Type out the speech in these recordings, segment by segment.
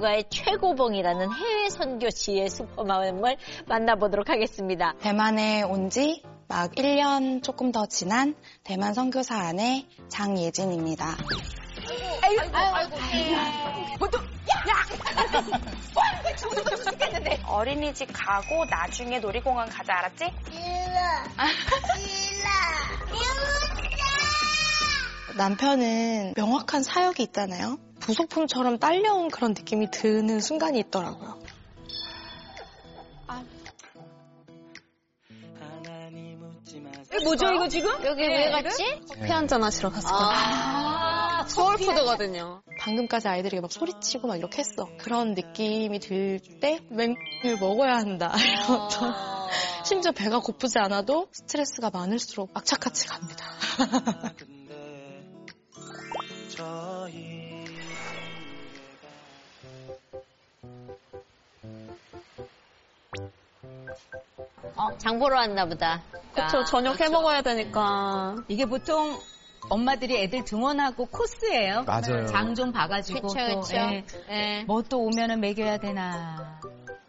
선교가의 최고봉이라는 해외 선교지의 슈퍼맘을 만나보도록 하겠습니다. 대만에 온 지 막 1년 조금 더 지난 대만 선교사 아내 장예진입니다. 어린이집 가고 나중에 놀이공원 가자, 알았지? 남편은 명확한 사역이 있잖아요. 부속품처럼 딸려온 그런 느낌이 드는 순간이 있더라고요. 뭐죠 이거 지금? 여기 왜 갔지? 커피 한잔 하시러 갔어요. 소울푸드거든요. 방금까지 아이들이 막 소리치고 막 이렇게 했어. 그런 느낌이 들 때 맹을 먹어야 한다. 심지어 배가 고프지 않아도 스트레스가 많을수록 악착같이 갑니다. 장 보러 왔나 보다. 그쵸, 저녁 해 먹어야 되니까. 이게 보통 엄마들이 애들 등원하고 코스예요. 맞아요. 장 좀 봐가지고 그쵸. 뭐 또 오면은 먹여야 되나.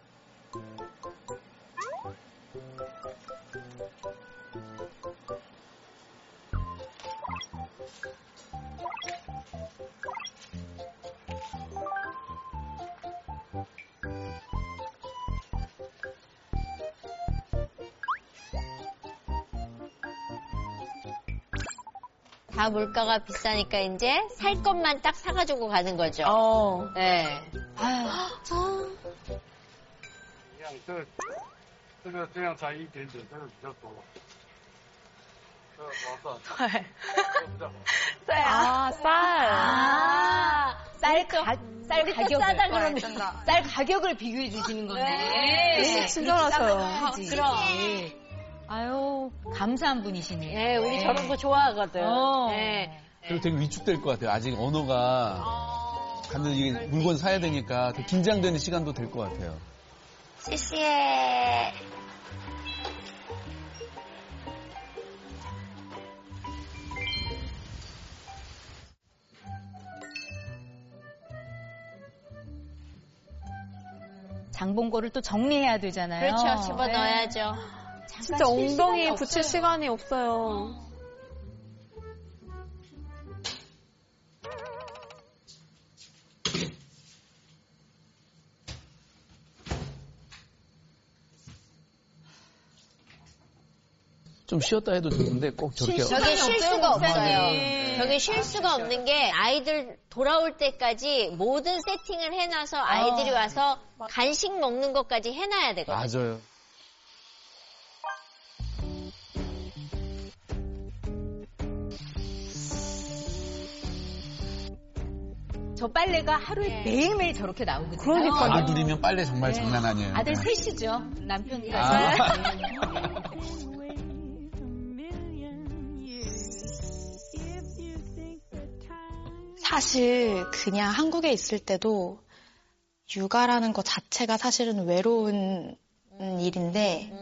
다 물가가 비싸니까 이제 살 것만 딱 사가지고 가는 거죠. 네. 这样才一点点，这个比较多。这个划算。对。比较好。 쌀 가격을 싸다 그러면 쌀 가격을 비교해 주시는 거네. 친절하셔요. 그럼. 아유, 감사한 분이시네. 네, 우리 저런 거 좋아하거든. 네. 그리고 되게 위축될 것 같아요. 아직 언어가 가면 이게 물건 사야 되니까 되게 긴장되는 시간도 될 것 같아요. 谢谢. 장 본 거를 또 정리해야 되잖아요. 그렇죠. 집어넣어야죠. 진짜 엉덩이 붙일 시간이 없어요. 좀 쉬었다 해도 좋은데 꼭 저렇게. 저게 쉴 수가 없어요. 저게 쉴 수가 없는 게 아이들 돌아올 때까지 모든 세팅을 해놔서 아이들이 와서 간식 먹는 것까지 해놔야 되거든요. 맞아요. 저 빨래가 하루에 매일매일 저렇게 나오거든요. 그러니까요. 아들이면 빨래 정말 장난 아니에요. 아들 네. 셋이죠. 남편이랑. 사실 그냥 한국에 있을 때도 육아라는 것 자체가 사실은 외로운 일인데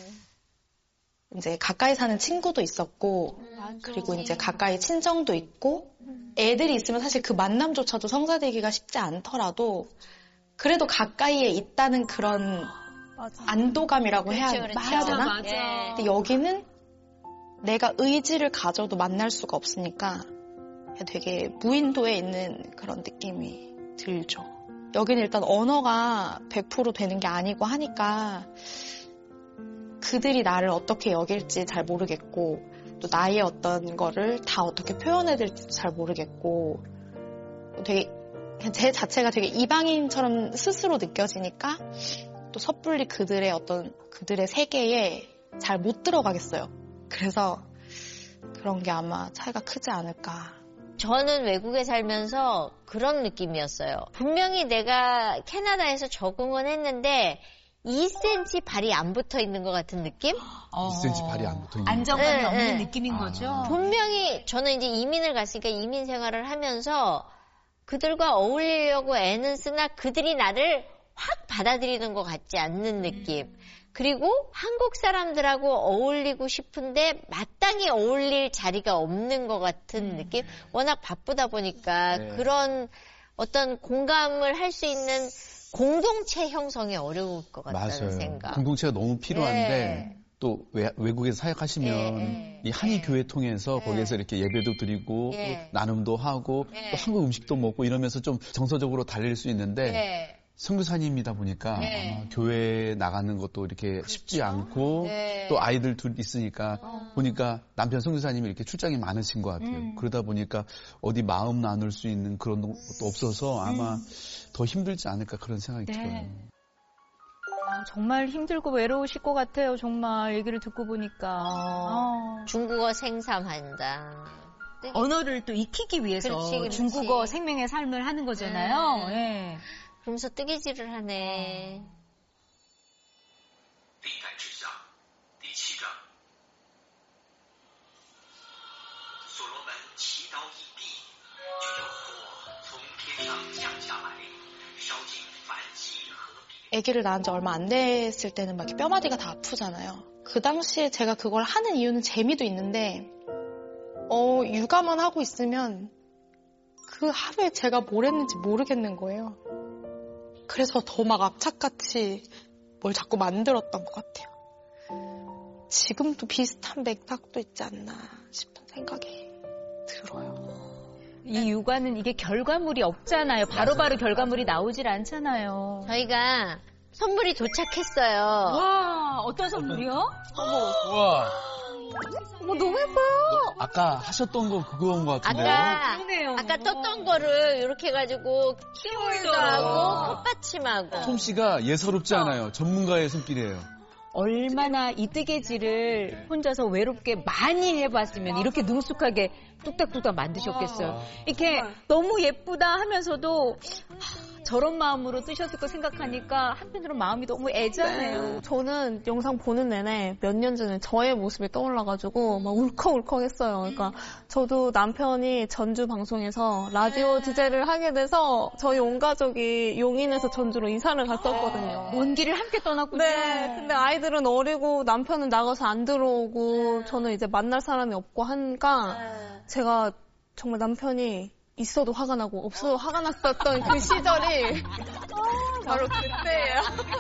이제 가까이 사는 친구도 있었고 그리고 이제 가까이 친정도 있고 애들이 있으면 사실 그 만남조차도 성사되기가 쉽지 않더라도 그래도 가까이에 있다는 그런 안도감이라고 해야 되나? 맞아. 근데 여기는 내가 의지를 가져도 만날 수가 없으니까 되게 무인도에 있는 그런 느낌이 들죠. 여기는 일단 언어가 100% 되는 게 아니고 하니까 그들이 나를 어떻게 여길지 잘 모르겠고 또 나의 어떤 거를 다 어떻게 표현해야 될지 잘 모르겠고 되게 제 자체가 되게 이방인처럼 스스로 느껴지니까 또 섣불리 그들의 어떤 그들의 세계에 잘 못 들어가겠어요. 그래서 그런 게 아마 차이가 크지 않을까. 저는 외국에 살면서 그런 느낌이었어요. 분명히 내가 캐나다에서 적응은 했는데 2cm 발이 안 붙어 있는 것 같은 느낌? 2cm 발이 안 붙어 있는. 안정감이 없는 느낌인 거죠. 분명히 저는 이제 이민을 갔으니까 이민 생활을 하면서 그들과 어울리려고 애는 쓰나 그들이 나를 확 받아들이는 것 같지 않는 느낌. 그리고 한국 사람들하고 어울리고 싶은데 마땅히 어울릴 자리가 없는 것 같은 느낌? 워낙 바쁘다 보니까 그런 어떤 공감을 할 수 있는 공동체 형성이 어려울 것 같다는 맞아요. 생각. 공동체가 너무 필요한데 네. 또 외국에서 사역하시면 이 한의교회 통해서 거기에서 이렇게 예배도 드리고 또 나눔도 하고 또 한국 음식도 먹고 이러면서 좀 정서적으로 달랠 수 있는데 선교사님이다 보니까 아마 교회에 나가는 것도 이렇게 쉽지 않고 또 아이들 둘 있으니까 보니까 남편 선교사님이 이렇게 출장이 많으신 것 같아요. 그러다 보니까 어디 마음 나눌 수 있는 그런 것도 없어서 아마 더 힘들지 않을까 그런 생각이 들어요. 정말 힘들고 외로우실 것 같아요. 정말 얘기를 듣고 보니까. 중국어 생삼한다. 언어를 또 익히기 위해서 그렇지. 중국어 생명의 삶을 하는 거잖아요. 예. 그러면서 뜨개질을 하네. 历代志下第7章，所罗门祈祷已毕，就有火从天上降下来，烧尽燔祭和饼。 아기를 낳은 지 얼마 안 됐을 때는 막 이렇게 뼈마디가 다 아프잖아요. 그 당시에 제가 그걸 하는 이유는 재미도 있는데 육아만 하고 있으면 그 하루에 제가 뭘 했는지 모르겠는 거예요. 그래서 더 막 악착같이 뭘 자꾸 만들었던 것 같아요. 지금도 비슷한 맥락도 있지 않나 싶은 생각이 들어요. 이 육아는 이게 결과물이 없잖아요. 바로바로 결과물이 나오질 않잖아요. 저희가 선물이 도착했어요. 와, 어떤 선물이요? 우와. 너무 예뻐요. 아까 하셨던 거 그거인 것 같은데요? 아까 떴던 거를 이렇게 해가지고 키홀도 하고 컵받침하고. 솜 씨가 예사롭지 않아요. 전문가의 손길이에요. 얼마나 이 뜨개질을 혼자서 외롭게 많이 해봤으면 이렇게 능숙하게 뚝딱뚝딱 만드셨겠어요. 이렇게 너무 예쁘다 하면서도 저런 마음으로 뜨셨을 거 생각하니까 한편으로 마음이 너무 애잔해요. 저는 영상 보는 내내 몇 년 전에 저의 모습이 떠올라가지고 막 울컥울컥 했어요. 그러니까 저도 남편이 전주 방송에서 라디오 DJ를 하게 돼서 저희 온 가족이 용인에서 전주로 이사를 갔었거든요. 먼 길을 함께 떠났군요. 네, 근데 아이들은 어리고 남편은 나가서 안 들어오고 저는 이제 만날 사람이 없고 하니까 제가 정말 남편이 있어도 화가 나고 없어도 화가 났었던 그 시절이 바로 그때예요.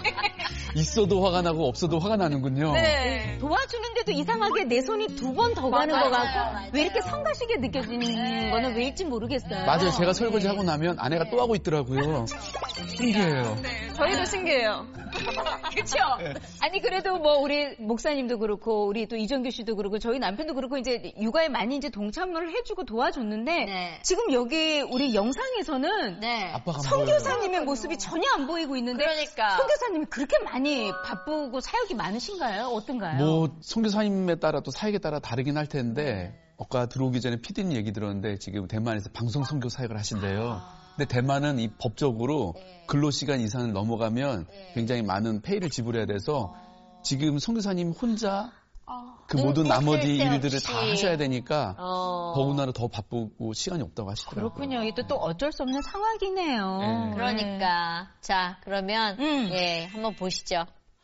있어도 화가 나고 없어도 화가 나는군요. 네. 도와주는데도 이상하게 내 손이 2번 더 가는 것 같고 왜 이렇게 성가시게 느껴지는 거는 왜일지 모르겠어요. 맞아요. 제가 설거지 하고 나면 아내가 또 하고 있더라고요. 신기해요. 저희도 신기해요. 그렇죠? 아니 그래도 뭐 우리 목사님도 그렇고 우리 또 이정규 씨도 그렇고 저희 남편도 그렇고 이제 육아에 많이 이제 동참을 해주고 도와줬는데 지금 여기 우리 영상에서는 아빠가 선교사님의 모습이 전혀 안 보이고 있는데 그러니까. 선교사님이 그렇게 많이 바쁘고 사역이 많으신가요? 어떤가요? 뭐 선교사님에 따라 또 사역에 따라 다르긴 할 텐데 아까 들어오기 전에 PD님 얘기 들었는데 지금 대만에서 방송 선교 사역을 하신대요. 근데 대만은 이 법적으로 근로시간 이상을 넘어가면 굉장히 많은 페이를 지불해야 돼서 지금 선교사님 혼자 그 모든 나머지 일들을 다 하셔야 되니까 더군다나 더 바쁘고 시간이 없다고 하시더라고요. 그렇군요. 이게 또 어쩔 수 없는 상황이네요. 네. 그러니까. 자, 그러면 한번 보시죠.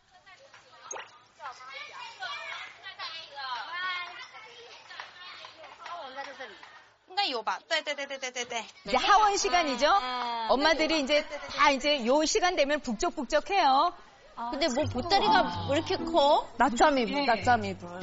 이제 하원 시간이죠? 엄마들이 이제 다 이제 요 시간 되면 북적북적해요. 근데 뭐 보따리가 왜 이렇게 커? 낮잠 이불. 낮잠 이불을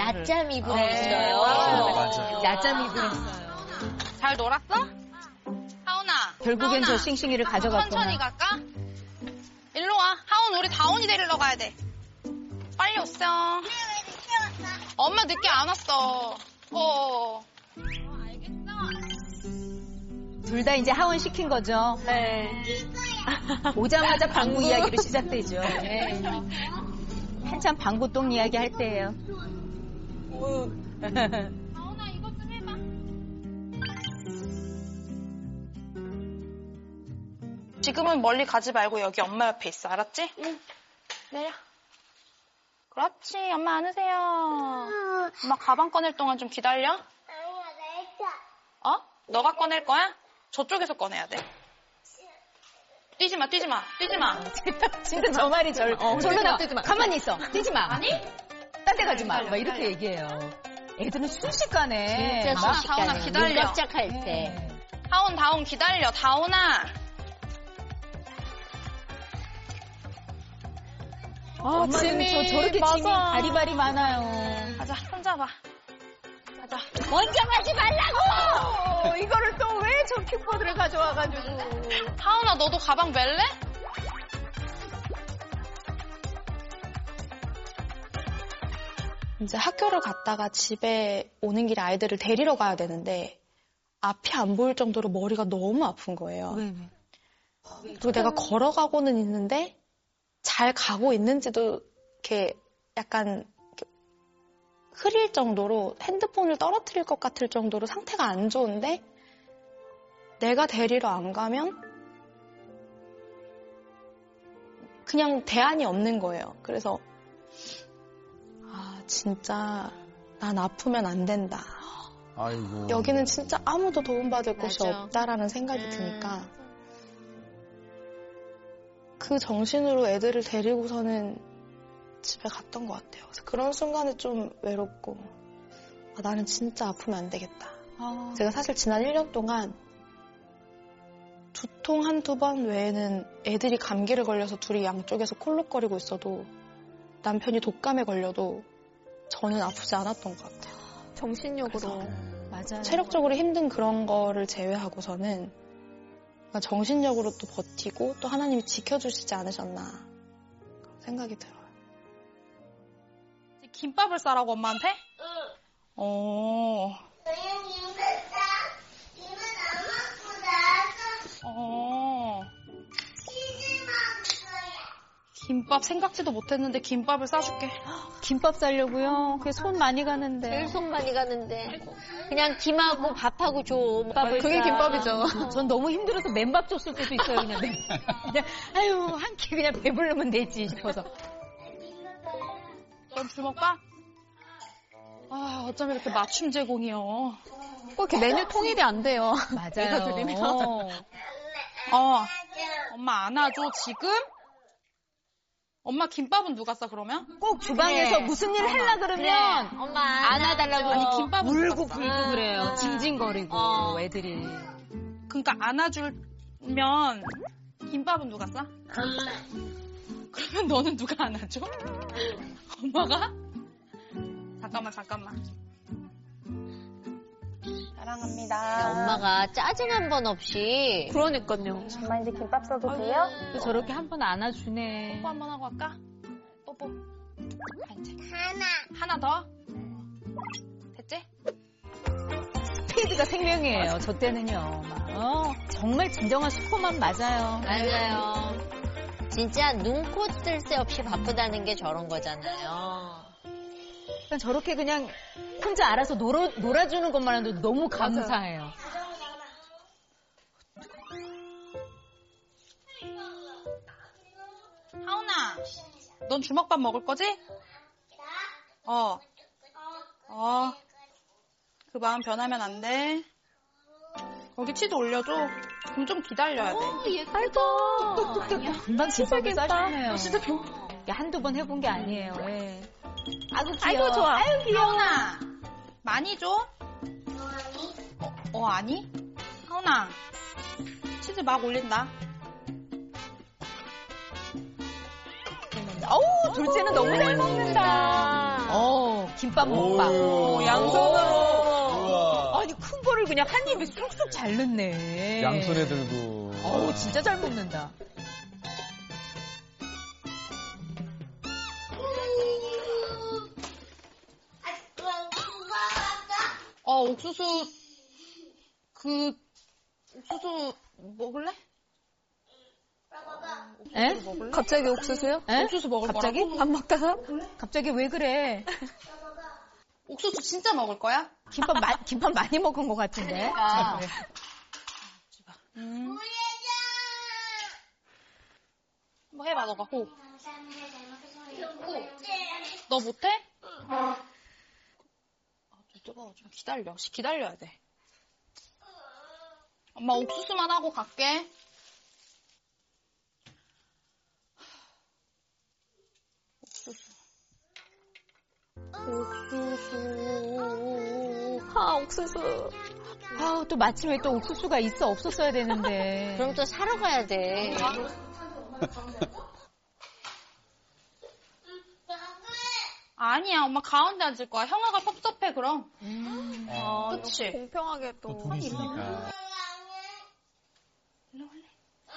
했어요. 낮잠 이불 했어요. 잘 놀았어? 하온아. 결국엔 저 싱싱이를 가져갔구나. 천천히 갈까? 일로 와. 하온 우리 다온이 데리러 가야 돼. 빨리 오세요. 엄마 늦게 안 왔어. 둘 다 이제 하원 시킨 거죠? 네. 오자마자 방구 이야기로 시작되죠. 네. 한참 방구똥 이야기 할 때예요. 다온아 이것 좀 해봐. 지금은 멀리 가지 말고 여기 엄마 옆에 있어. 알았지? 응. 내려. 그렇지. 엄마 안으세요. 엄마 가방 꺼낼 동안 좀 기다려. 너가 꺼낼 거야? 저쪽에서 꺼내야 돼. 뛰지 마. 진짜 저 말이 절로 나. 가만히 있어. 뛰지 마. 아니? 딴 데 가지 마. 막 이렇게 얘기해요. 애들은 순식간에. 진짜 다온아 순식간에. 기다려. 눈 깜짝할 때. 다온 기다려. 다온아. 엄마는 저렇게 침이 바리바리 많아요. 가자, 손잡아. 가자. 먼저 가지 말라고! 이거를 또 왜 저 킥보드를 가져와가지고. 하은아, 너도 가방 멜래? 이제 학교를 갔다가 집에 오는 길에 아이들을 데리러 가야 되는데 앞이 안 보일 정도로 머리가 너무 아픈 거예요. 왜? 그리고 내가 걸어가고는 있는데 잘 가고 있는지도 이렇게 약간 흐릴 정도로 핸드폰을 떨어뜨릴 것 같을 정도로 상태가 안 좋은데 내가 데리러 안 가면 그냥 대안이 없는 거예요. 그래서 진짜 난 아프면 안 된다. 아이고. 여기는 진짜 아무도 도움받을 곳이 없다라는 생각이 드니까 그 정신으로 애들을 데리고서는 집에 갔던 것 같아요. 그래서 그런 순간에 좀 외롭고 나는 진짜 아프면 안 되겠다. 제가 사실 지난 1년 동안 두통 한두 번 외에는 애들이 감기를 걸려서 둘이 양쪽에서 콜록거리고 있어도 남편이 독감에 걸려도 저는 아프지 않았던 것 같아요. 정신력으로. 맞아요. 체력적으로 힘든 그런 거를 제외하고서는 정신력으로 또 버티고 또 하나님이 지켜주시지 않으셨나 생각이 들어요. 김밥을 싸라고 엄마한테? 응. 김밥 생각지도 못했는데 김밥을 싸줄게. 김밥 싸려고요? 그게 손 많이 가는데. 제일 손 많이 가는데. 그냥 김하고 밥하고 줘. 그게 김밥이죠. 전 너무 힘들어서 맨밥 줬을 때도 있어요. 그냥 아유, 한 끼 그냥 배부르면 되지 싶어서. 넌 주먹 봐? 어쩜 이렇게 맞춤 제공이요. 꼭 이렇게 메뉴 통일이 안 돼요. 맞아요. 엄마 안아줘, 지금? 엄마 김밥은 누가 싸, 그러면? 꼭 주방에서 무슨 일을 하려 그러면 엄마 안아달라고 아니, 김밥은 울고 누가 싸? 굴고 그래요. 징징거리고 애들이. 그러니까 안아주면 김밥은 누가 싸? 그러면 너는 누가 안아줘? 엄마가? 잠깐만. 사랑합니다. 엄마가 짜증 한 번 없이. 그러니까요. 엄마 이제 김밥 싸도 돼요? 저렇게 한 번 안아주네. 뽀뽀 한번 하고 할까? 뽀뽀. 이제. 하나 더? 됐지? 스피드가 생명이에요. 저 때는요. 정말 진정한 슈퍼만 맞아요. 맞아요. 진짜 눈코 뜰 새 없이 바쁘다는 게 저런 거잖아요. 저렇게 그냥 혼자 알아서 놀아주는 것만 해도 너무 감사해요. 하은아, 넌 주먹밥 먹을 거지? 그 마음 변하면 안 돼. 거기 치즈 올려줘. 그럼 좀 기다려야 돼. 아이고, 똑똑똑. 금방 집밥을 싸주네요. 진짜 한두 번 해본 게 아니에요. 예. 아이고, 귀여워. 아이고, 좋아. 아이고, 귀여워. 하은아, 많이 줘? 아니? 하은아, 치즈 막 올린다. 어우, 둘째는 너무 잘 먹는다. 김밥 먹방. 양손으로. 아니, 큰 거를 그냥 한 입에 쏙쏙 잘 넣네. 양손에 들고. 어우, 진짜 잘 먹는다. 옥수수, 옥수수 먹을래? 에? 갑자기 옥수수요? 에? 옥수수 먹을 갑자기? 거라고? 밥 먹다가? 갑자기 왜 그래? 옥수수 진짜 먹을 거야? 김밥 많이 먹은 것 같은데. 뭐 해봐, 너가 호. 너 못해? 뜨거워. 좀 기다려야 돼. 엄마 옥수수만 하고 갈게. 옥수수. 또 마침에 또 옥수수가 있어 없었어야 되는데. 그럼 또 사러 가야 돼. 아니야, 엄마 가운데 앉을 거야. 형아가 섭섭해, 그럼. 그치? 공평하게 또 또. 둘이 있으니까. 일로 올래?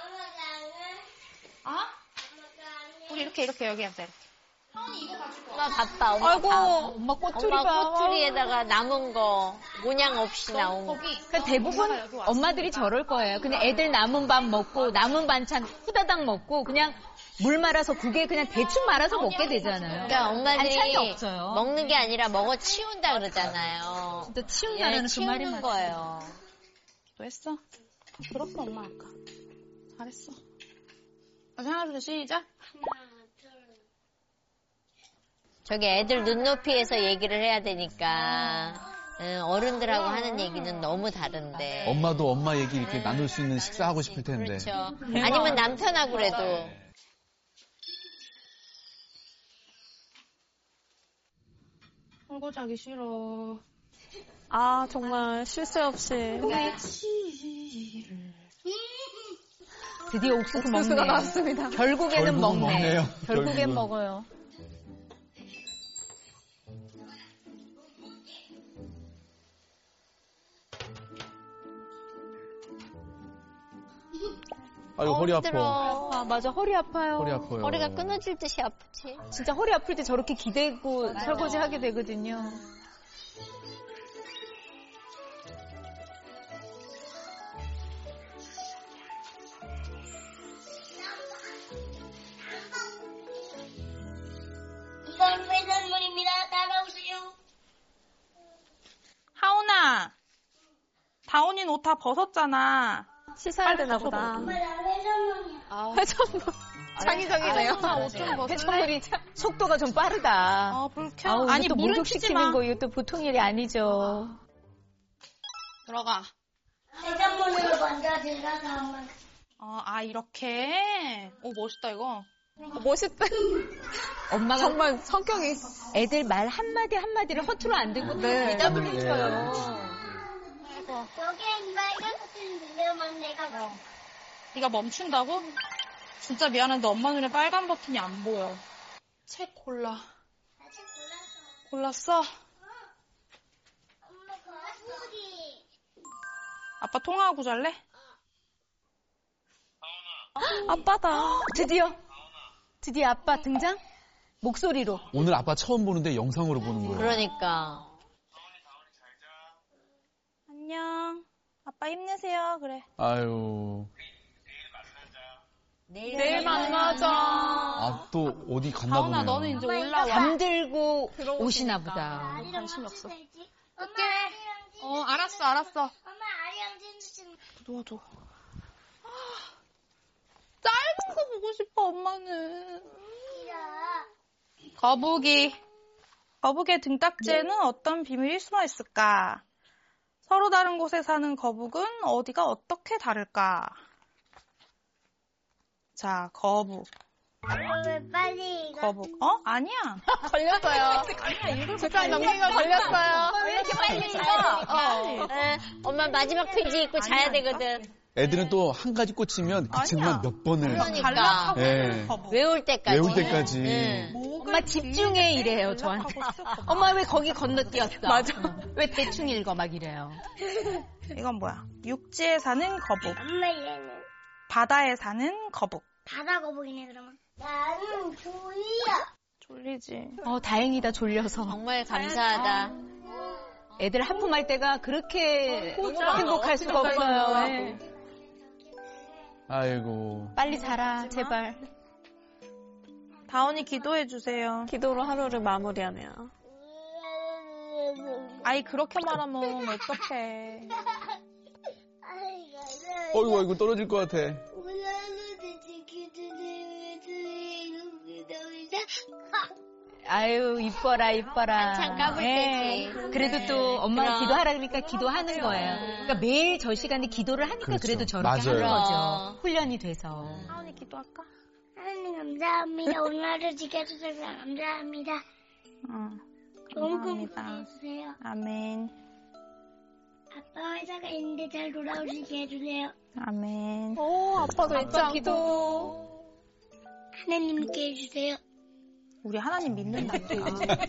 아? 우리 이렇게 여기 앉자. 하은이 이거 가질 거야. 엄마 바빠. 엄마 아이고, 바- 엄마 꼬투리 엄마 봐. 꼬투리에다가 남은 거 모양 없이 나온 거. 그러니까 대부분 엄마들이 저럴 거예요. 그냥 애들 남은 밥 먹고 남은 반찬 후다닥 먹고 그냥 물 말아서 국에 그냥 대충 말아서 먹게 되잖아요. 그러니까 엄마들이 반찬이 없어요. 먹는 게 아니라 먹어 치운다 그러잖아요. 진짜 치운다는 그 말이 치우는 맞아. 거예요. 기도했어? 들었어, 엄마 아까. 잘했어. 다시 하나, 둘, 시작. 저기 애들 눈높이에서 얘기를 해야 되니까 어른들하고 하는 얘기는 너무 다른데. 엄마도 엄마 얘기 이렇게 나눌 수 있는 식사하고 싶을 텐데. 그렇죠. 아니면 남편하고 그래도. 홀고 자기 싫어. 아, 정말 쉴 새 없이. 드디어 옥수수 옥수수가 먹네. 나왔습니다. 결국에는 결국은 먹네. 먹네요. 결국엔 결국은. 먹어요. 아이고, 허리 아파. 힘들어. 아, 맞아. 허리 아파요. 허리 아파요. 허리가 끊어질 듯이 아프지. 진짜 허리 아플 때 저렇게 기대고 설거지 하게 되거든요. 이건 회전물입니다. 따라오세요. 하은아, 다운이는 옷 다 벗었잖아. 씻어야 되나 보다. 엄마, 나 회전물이야. 회전물. 창의적이네요. 옷좀 벗을래? 해천물이 속도가 좀 빠르다. 아, 불 켜. 아우, 아니, 또 물은 켜지 목욕시키는 마. 거 이것도 보통 일이 아니죠. 들어가. 회전물로 먼저 들어가, 엄마. 이렇게? 오, 멋있다, 이거. 멋있다. 엄마가 정말 성격이. 애들 말 한마디 한마디를 허투루 안 듣고 네. 대답을 해줘요. 여기에 이 빨간 버튼 누르면 내가 뭐. 네가 멈춘다고? 진짜 미안한데 엄마 눈에 빨간 버튼이 안 보여. 책 골라. 아직 골랐어. 골랐어? 엄마, 거북이. 아빠 통화하고 잘래? 아빠다. 드디어 아빠 등장? 목소리로. 오늘 아빠 처음 보는데 영상으로 보는 거예요. 그러니까. 안녕. 아빠 힘내세요. 그래. 아유. 내일 만나자. 아, 또 어디 갔나 보네요. 다운아, 너는 이제 올라와. 잠들고 오시나 보다. 아리랑 관심 없어. 찍어야지. 엄마, 아리랑 찍어. 알았어. 엄마, 아리랑 찍어주세요. 도와줘. 짧은 거 보고 싶어, 엄마는. 거북이. 거북이의 등딱지에는 어떤 비밀이 숨어 있을까? 서로 다른 곳에 사는 거북은 어디가 어떻게 다를까? 자, 거북. 왜 빨리 이거. 거북. 아니야. 걸렸어요. 주간 넘기가 걸렸어요. 왜 이렇게 빨리 읽어? 엄마 마지막 페이지 읽고 자야 되거든. 애들은 또 한 가지 꽂히면 그 책만 몇 번을 그러니까. 예. 외울 때까지. 외울 때까지. 응. 엄마 집중해 이래요 저한테. 엄마 왜 거기 건너뛰었어? 맞아. 왜 대충 읽어 막 이래요. 이건 뭐야? 육지에 사는 거북. 엄마, 얘는. 바다에 사는 거북. 바다 거북이네, 그러면. 나는 조이야. 졸리지. 다행이다 졸려서. 정말 감사하다. 애들 하품할 때가 그렇게 행복할 수가 없어요. 네. 아이고. 빨리 자라 제발. 다운이 기도해 주세요. 기도로 하루를 마무리하네요. 아이 그렇게 말하면 어떡해. 어이구, 떨어질 것 같아. 아유 이뻐라. 한참 까불 때지. 그래도 또 엄마가 그럼. 기도하라 그러니까 기도하는 거예요. 그러니까 매일 저 시간에 기도를 하니까 그렇죠. 그래도 저렇게 맞아요. 하는 거죠. 훈련이 돼서. 다운이 기도할까? 하나님 감사합니다. 오늘 하루 지켜주셔서 감사합니다. 너무 감사합니다. 해주세요. 아멘. 아빠 회사가 있는데 잘 돌아오시게 해주세요. 아멘. 아빠도 잊지 않고. 하나님께 해주세요. 우리 하나님 믿는다니까.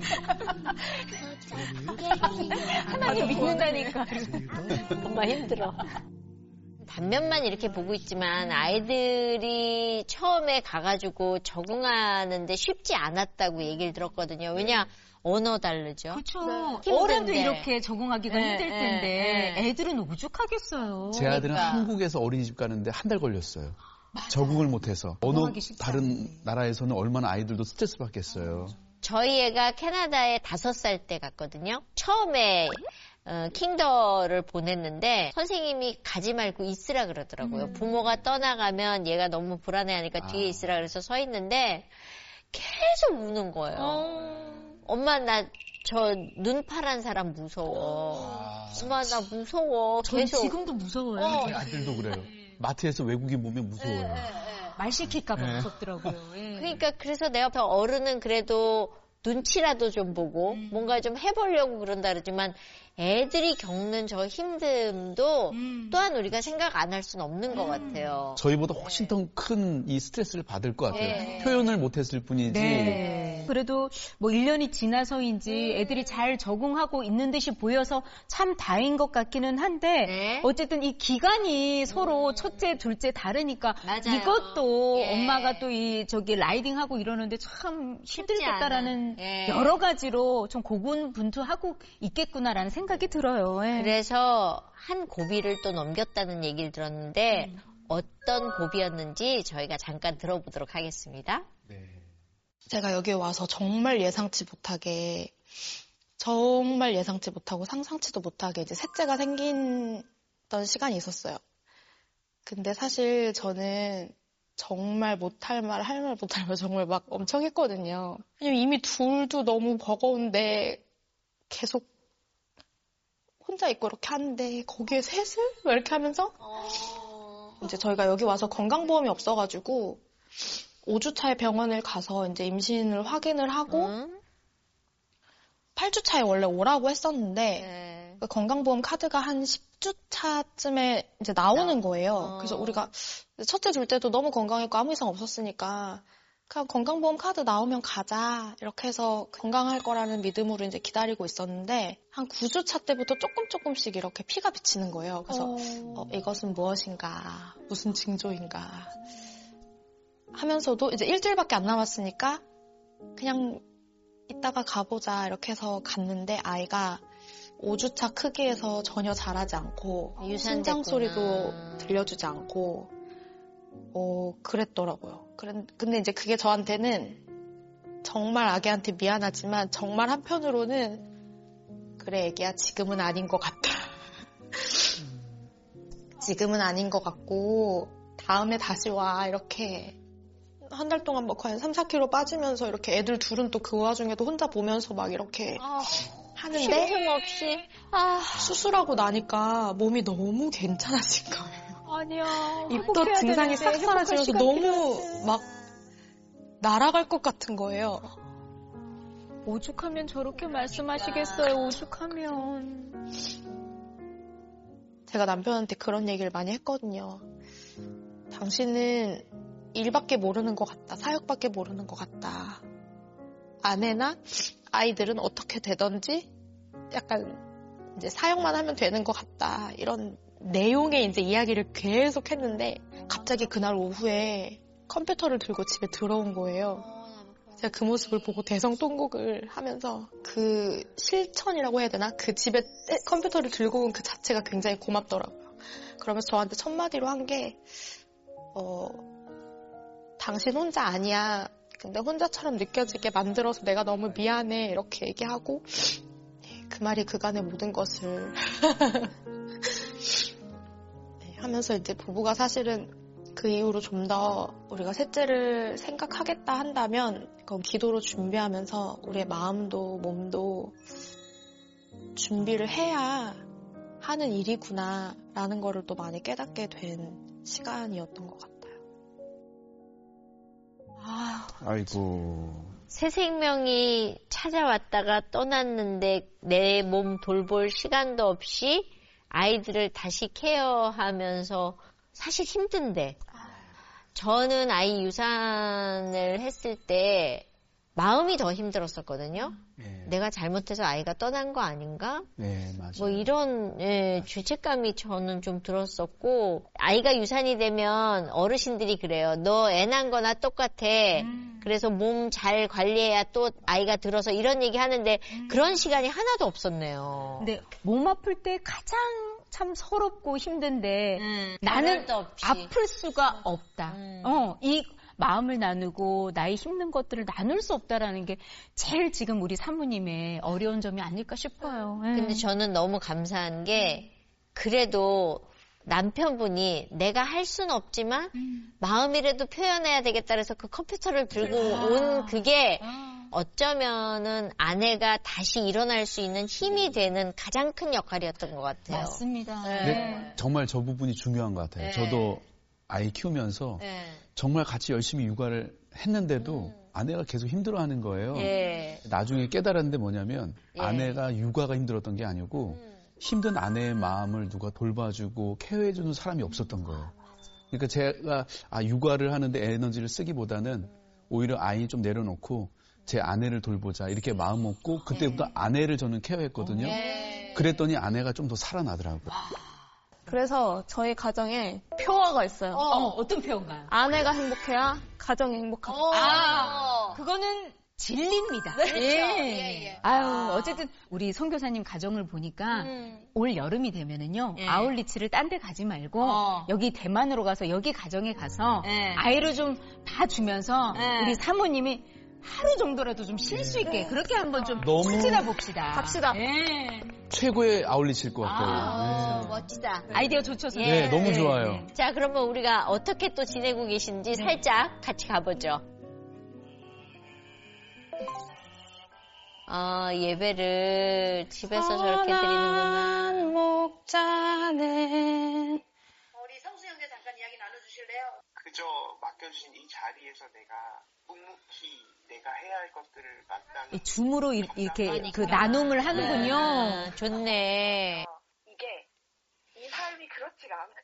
하나님 믿는다니까. 정말 힘들어. 단면만 이렇게 보고 있지만 아이들이 처음에 가가지고 적응하는데 쉽지 않았다고 얘기를 들었거든요. 왜냐? 언어 다르죠. 그렇죠. 어른도 이렇게 적응하기가 힘들 텐데 애들은 오죽하겠어요. 제 아들은 그러니까. 한국에서 어린이집 가는데 한 달 걸렸어요. 적응을 못해서. 어느 다른 나라에서는 얼마나 아이들도 스트레스 받겠어요. 저희 애가 캐나다에 5살 때 갔거든요. 처음에 킹더를 보냈는데 선생님이 가지 말고 있으라 그러더라고요. 부모가 떠나가면 얘가 너무 불안해하니까 뒤에 있으라 그래서 서 있는데 계속 우는 거예요. 엄마 나 저 눈 파란 사람 무서워. 엄마 나 무서워. 전 지금도 무서워요. 아들도 그래요. 마트에서 외국인 보면 무서워요. 말 시킬까 봐 무섭더라고요. 그러니까 그래서 내가 어른은 그래도 눈치라도 좀 보고 뭔가 좀 해보려고 그런다 그러지만 애들이 겪는 저 힘듦도 또한 우리가 생각 안 할 수는 없는 것 같아요. 저희보다 훨씬 더 큰 이 스트레스를 받을 것 같아요. 표현을 못했을 뿐이지. 그래도 뭐 1년이 지나서인지 애들이 잘 적응하고 있는 듯이 보여서 참 다행인 것 같기는 한데 어쨌든 이 기간이 서로 첫째, 둘째 다르니까 맞아요. 이것도 엄마가 또 이 저기 라이딩하고 이러는데 참 힘들겠다라는 여러 가지로 좀 고군분투하고 있겠구나라는 생각이 들어요. 그래서 한 고비를 또 넘겼다는 얘기를 들었는데 어떤 고비였는지 저희가 잠깐 들어보도록 하겠습니다. 제가 여기 와서 정말 예상치 못하고 상상치도 못하게 이제 셋째가 생긴던 시간이 있었어요. 근데 사실 저는 정말 못할 말, 할 말 못할 말 정말 막 엄청 했거든요. 왜냐면 이미 둘도 너무 버거운데 계속 혼자 있고 이렇게 하는데 거기에 셋을? 왜 이렇게 하면서 이제 저희가 여기 와서 건강보험이 없어가지고 5주차에 병원을 가서 이제 임신을 확인을 하고 8주차에 원래 오라고 했었는데 그 건강보험 카드가 한 10주차쯤에 이제 나오는 거예요. 그래서 우리가 첫째, 둘째도 너무 건강했고 아무 이상 없었으니까 그냥 건강보험 카드 나오면 가자 이렇게 해서 건강할 거라는 믿음으로 이제 기다리고 있었는데 한 9주차 때부터 조금씩 이렇게 피가 비치는 거예요. 그래서 이것은 무엇인가, 무슨 징조인가 하면서도 이제 일주일밖에 안 남았으니까 그냥 이따가 가보자 이렇게 해서 갔는데 아이가 5주차 크기에서 전혀 자라지 않고 심장 소리도 들려주지 않고 그랬더라고요. 근데 이제 그게 저한테는 정말 아기한테 미안하지만 정말 한편으로는 그래 애기야 지금은 아닌 것 같다. 지금은 아닌 것 같고 다음에 다시 와 이렇게 한 달 동안 막 거의 3-4kg 빠지면서 이렇게 애들 둘은 또 그 와중에도 혼자 보면서 막 이렇게 하는데 쉼없이 수술하고 나니까 몸이 너무 괜찮아진 거예요. 아니야. 입도 증상이 싹 사라지면서 너무 막 날아갈 것 같은 거예요. 오죽하면 저렇게 말씀하시겠어요. 오죽하면. 제가 남편한테 그런 얘기를 많이 했거든요. 당신은 일밖에 모르는 것 같다. 사역밖에 모르는 것 같다. 아내나 아이들은 어떻게 되던지 약간 이제 사역만 하면 되는 것 같다. 이런 내용의 이제 이야기를 계속 했는데 갑자기 그날 오후에 컴퓨터를 들고 집에 들어온 거예요. 제가 그 모습을 보고 대성통곡을 하면서 그 실천이라고 해야 되나? 그 집에 컴퓨터를 들고 온 그 자체가 굉장히 고맙더라고요. 그러면서 저한테 첫 마디로 한 게 당신 혼자 아니야. 근데 혼자처럼 느껴지게 만들어서 내가 너무 미안해. 이렇게 얘기하고 그 말이 그간의 모든 것을 하면서 이제 부부가 사실은 그 이후로 좀 더 우리가 셋째를 생각하겠다 한다면 그건 기도로 준비하면서 우리의 마음도 몸도 준비를 해야 하는 일이구나 라는 거를 또 많이 깨닫게 된 시간이었던 것 같아요. 아이고. 새 생명이 찾아왔다가 떠났는데 내 몸 돌볼 시간도 없이 아이들을 다시 케어하면서 사실 힘든데 저는 아이 유산을 했을 때 마음이 더 힘들었었거든요. 네. 내가 잘못해서 아이가 떠난 거 아닌가? 네, 맞아요. 뭐 이런 죄책감이 저는 좀 들었었고 아이가 유산이 되면 어르신들이 그래요. 너 애 낳은 거나 똑같아. 그래서 몸 잘 관리해야 또 아이가 들어서 이런 얘기 하는데 그런 시간이 하나도 없었네요. 근데 몸 아플 때 가장 참 서럽고 힘든데 나는 아플 수가 없다. 이 마음을 나누고 나의 힘든 것들을 나눌 수 없다라는 게 제일 지금 우리 사모님의 어려운 점이 아닐까 싶어요. 근데 저는 너무 감사한 게 그래도 남편분이 내가 할 수는 없지만 마음이라도 표현해야 되겠다 그래서 그 컴퓨터를 들고 온 그게 어쩌면은 아내가 다시 일어날 수 있는 힘이 되는 가장 큰 역할이었던 것 같아요. 맞습니다. 네. 정말 저 부분이 중요한 것 같아요. 저도 아이 키우면서 정말 같이 열심히 육아를 했는데도 아내가 계속 힘들어하는 거예요. 나중에 깨달았는데 뭐냐면 아내가 육아가 힘들었던 게 아니고 힘든 아내의 마음을 누가 돌봐주고 케어해주는 사람이 없었던 거예요. 그러니까 제가 육아를 하는데 에너지를 쓰기보다는 오히려 아이 좀 내려놓고 제 아내를 돌보자 이렇게 마음 먹고 그때부터 아내를 저는 케어했거든요. 그랬더니 아내가 좀 더 살아나더라고요. 그래서 저희 가정에 표어가 있어요. 어떤 표현가요? 아내가 행복해야 가정이 행복하다. 그거는 진리입니다. 예. 아유, 어쨌든 우리 선교사님 가정을 보니까 올 여름이 되면은요, 아울리치를 딴 데 가지 말고 여기 대만으로 가서 여기 가정에 가서 아이를 좀 봐주면서 우리 사모님이 하루 정도라도 좀 쉴 수 있게 그렇게 한번 좀 추진해 봅시다. 갑시다. 최고의 아울리치일 것 같아요. 멋지다. 아이디어 좋죠, 네, 너무 좋아요. 자, 그러면 우리가 어떻게 또 지내고 계신지 살짝 같이 가보죠. 예배를 집에서 저렇게 드리는구나. 목자는 우리 성수 형제 잠깐 이야기 나눠주실래요? 그저 맡겨주신 이 자리에서 내가 묵묵히 내가 해야 할 것들을 마땅히 줌으로 이렇게 그 나눔을 하는군요. 좋네. 이 삶이 그렇지가 않아.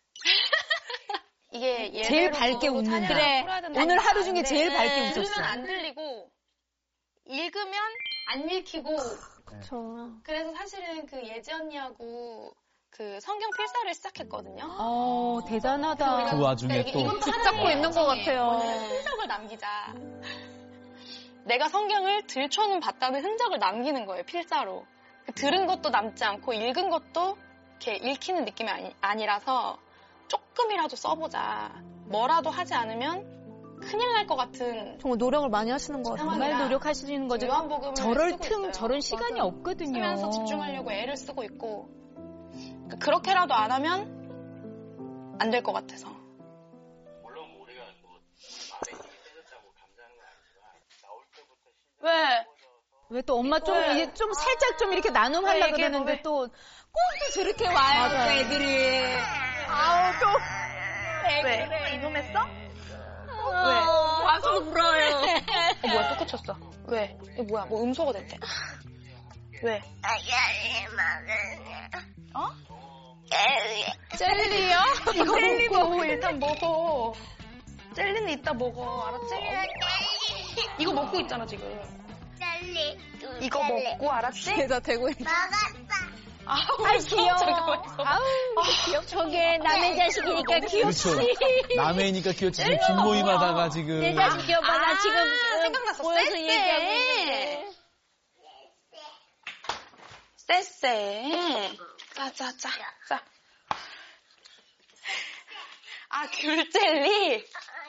이게 제일 밝게 웃는. 그래. 오늘 하루 중에 제일 밝게 웃었어. 들으면 안 들리고 읽으면 안 읽히고. 그렇죠. 그래서 사실은 그 예지 언니하고 그 성경 필사를 시작했거든요. 대단하다. 그 와중에 또 붙잡고 있는 것 같아요. 흔적을 남기자. 내가 성경을 들춰는 봤다는 흔적을 남기는 거예요, 필사로. 들은 것도 남지 않고 읽은 것도 이렇게 읽히는 느낌이 아니라서 조금이라도 써보자. 뭐라도 하지 않으면 큰일 날 것 같은. 정말 노력을 많이 하시는 것 같아요. 정말 노력하시는 거죠. 요한복음을 저럴 쓰고 틈, 있어요. 저런 시간이 없거든요. 쓰면서 집중하려고 애를 쓰고 있고. 그렇게라도 안 하면 안 될 것 같아서. 물론 우리가 뭐 마음에 힘이 세졌다고 감사하는 건 아니지만 나올 때부터 왜? 왜 또 엄마 좀 이게 좀 살짝 좀 이렇게 나눔하려고 그러는데 또 꼭 또 저렇게 와요, 또 애들이. 아우 또. 왜? 이놈했어? 왜? 와서 울어요. 뭐야, 또 꽂혔어. 왜? 이거 뭐야, 뭐 음소거 됐대. 왜? 어? 젤리요? 이거 젤리 먹고 일단 먹어. 젤리는 이따 먹어, 알았지? 이거 먹고 있잖아, 지금. 젤리. 이거 먹고, 알았지? 계좌 대고 있는. 먹었어. 아우, 귀여워. 아우, 귀엽. 저게 남의 자식이니까 귀엽지. 그렇죠. 남해니까 귀엽지. 지금 긴 모임하다가 지금. 내 자식 귀여워. 나 지금 생각났어. 보여서 쎄쎄. 얘기하고 있는데. 쎄쎄. 자. 귤젤리?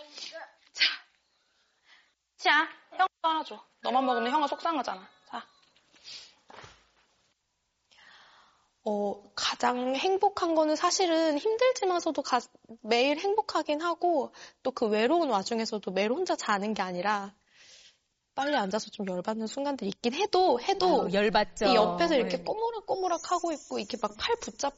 자, 형 하나 줘. 너만 먹으면 형아 속상하잖아. 자. 가장 행복한 거는 사실은 힘들지만서도 매일 행복하긴 하고 또 그 외로운 와중에서도 매일 혼자 자는 게 아니라 빨리 앉아서 좀 열받는 순간들이 있긴 해도 열받죠. 이 옆에서 이렇게 꼬무락꼬무락 하고 있고 이렇게 막 팔 붙잡고